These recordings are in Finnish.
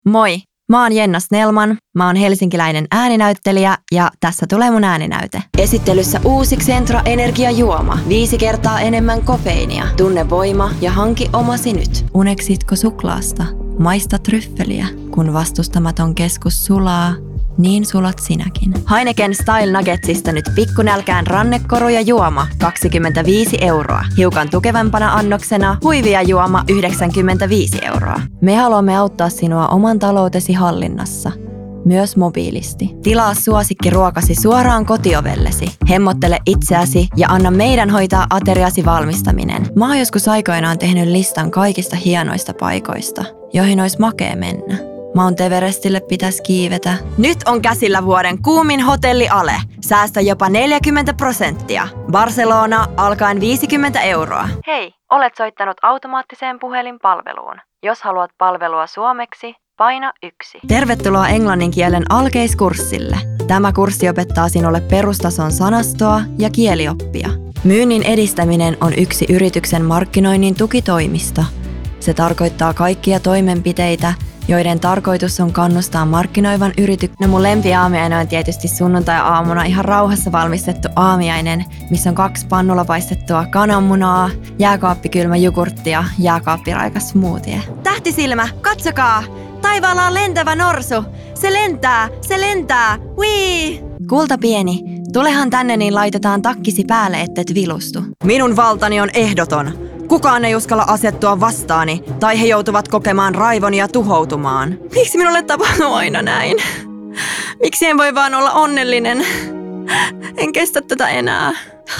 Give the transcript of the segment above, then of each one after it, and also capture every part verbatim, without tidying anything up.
Moi, mä oon Jenna Snellman, mä oon helsinkiläinen ääninäyttelijä ja tässä tulee mun ääninäyte. Esittelyssä uusi Xentra Energia-juoma. Viisi kertaa enemmän kofeiinia. Tunne voima ja hanki omasi nyt. Uneksitko suklaasta? Maista tryffeliä. Kun vastustamaton keskus sulaa, niin sulat sinäkin. Heineken Style Nuggetsista nyt pikkunälkään rannekoru ja juoma kaksikymmentäviisi euroa. Hiukan tukevampana annoksena huivia juoma yhdeksänkymmentäviisi euroa. Me haluamme auttaa sinua oman taloutesi hallinnassa. Myös mobiilisti. Tilaa suosikkiruokasi suoraan kotiovellesi. Hemmottele itseäsi ja anna meidän hoitaa ateriasi valmistaminen. Mä oon joskus aikoinaan tehnyt listan kaikista hienoista paikoista, joihin olisi makea mennä. Mount Everestille pitäisi kiivetä. Nyt on käsillä vuoden kuumin hotelli Ale. Säästä jopa neljäkymmentä prosenttia. Barcelona alkaen viisikymmentä euroa. Hei, olet soittanut automaattiseen puhelinpalveluun. Jos haluat palvelua suomeksi, paina yksi. Tervetuloa englannin kielen alkeiskurssille. Tämä kurssi opettaa sinulle perustason sanastoa ja kielioppia. Myynnin edistäminen on yksi yrityksen markkinoinnin tukitoimista. Se tarkoittaa kaikkia toimenpiteitä, joiden tarkoitus on kannustaa markkinoivan yrityksen. No mun lempiaamiainen on tietysti sunnuntai-aamuna ihan rauhassa valmistettu aamiainen, missä on kaksi pannulla paistettua kananmunaa, jääkaappikylmä jogurtti ja jääkaappiraikas smoothie. Tähtisilmä, katsokaa! Taivaalla on lentävä norsu! Se lentää! Se lentää! Wii! Kulta pieni, tulehan tänne niin laitetaan takkisi päälle, ettet vilustu. Minun valtani on ehdoton. Kukaan ei uskalla asettua vastaani, tai he joutuvat kokemaan raivon ja tuhoutumaan. Miksi minulle tapahtuu aina näin? Miksi en voi vaan olla onnellinen? En kestä tätä enää.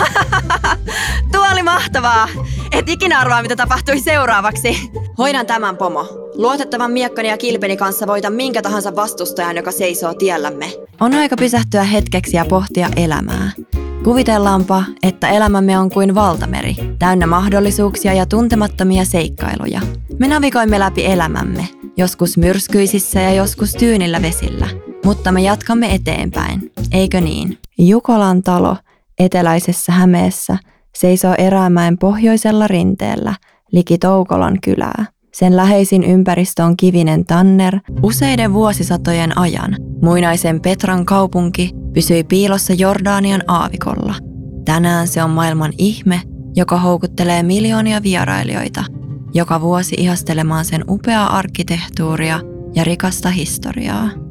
Tuo oli mahtavaa! Et ikinä arvaa, mitä tapahtui seuraavaksi. Hoidan tämän, pomo. Luotettavan miekkani ja kilpeni kanssa voitan minkä tahansa vastustajan, joka seisoo tiellämme. On aika pysähtyä hetkeksi ja pohtia elämää. Kuvitellaanpa, että elämämme on kuin valtameri, täynnä mahdollisuuksia ja tuntemattomia seikkailuja. Me navigoimme läpi elämämme, joskus myrskyisissä ja joskus tyynillä vesillä, mutta me jatkamme eteenpäin, eikö niin? Jukolan talo eteläisessä Hämeessä seisoo Eräämäen pohjoisella rinteellä, liki Toukolan kylää. Sen läheisin ympäristö on kivinen tanner useiden vuosisatojen ajan. Muinaisen Petran kaupunki pysyi piilossa Jordanian aavikolla. Tänään se on maailman ihme, joka houkuttelee miljoonia vierailijoita joka vuosi ihastelemaan sen upeaa arkkitehtuuria ja rikasta historiaa.